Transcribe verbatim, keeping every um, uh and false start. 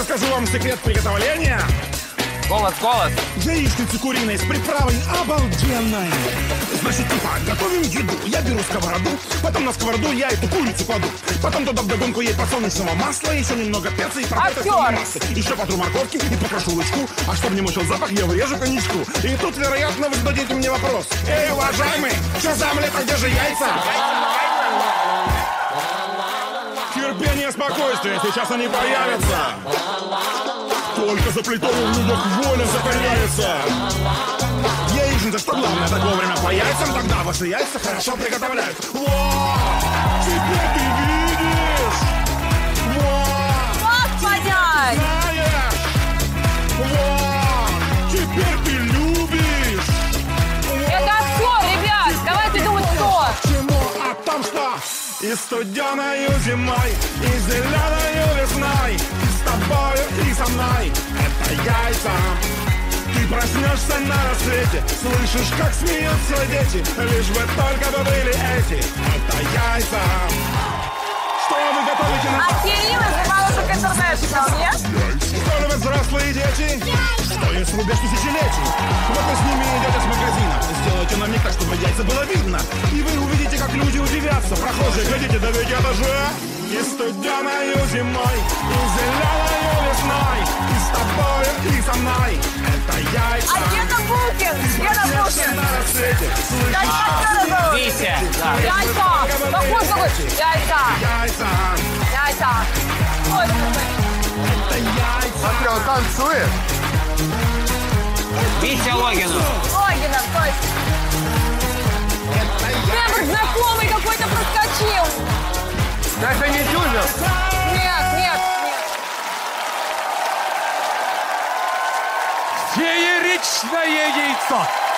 расскажу вам секрет приготовления. Голос, голос. Яичницы куриные с приправой обалденной. Значит, типа, готовим еду. Я беру сковороду, потом на сковороду я эту курицу кладу. Потом туда вдогонку ей подсолнечного масла, еще немного перца и пропитанной массы. Еще потру морковки и покрошу лучку. А чтобы не мучил запах, я вырежу коньячку. И тут, вероятно, вы зададите мне вопрос. Эй, уважаемый, что за омлет, а где же яйца? Терпение, спокойствие, сейчас они появятся. Только за плитой у них воля сохраняется. Яичница, что главное, так вовремя по яйцам, тогда ваши яйца хорошо приготовляют. Во! Теперь ты видишь! Во! Как понять? Знаешь! Во! Теперь ты любишь! Это все, ребят, давайте думать, кто. Чему? А там что? И студеною зимой, и зеленою весной, и с тобою, и со мной. Это яйца. Ты проснешься на рассвете, слышишь, как смеются дети, лишь бы только бы были эти. Это яйца. Что вы готовите на... А Кирилл занимался к интернету, нет? Что любят взрослые дети? Что если рубеж тысячелетий? Вот вы с ними идете с магазина. Сделайте на миг так, чтобы яйца было видно. И вы увидите, как люди удивятся. Прохожие, глядите, да ведь это же... И студеною зимой, и зеленою весной, и с тобой, и со мной. Это яйца. А Гена Букин? Гена Букин. На рассвете, слышишь? Как Витя. Да. Яйца. Какой такой? Яйца. Яйца. Яйца. Ой, Это яйца. Смотри, он танцует. Витя Логинов. Логина, точно. Прям знакомый какой-то проскочил. Это не Дюмин. Нет, нет, нет. Фееричное яйцо.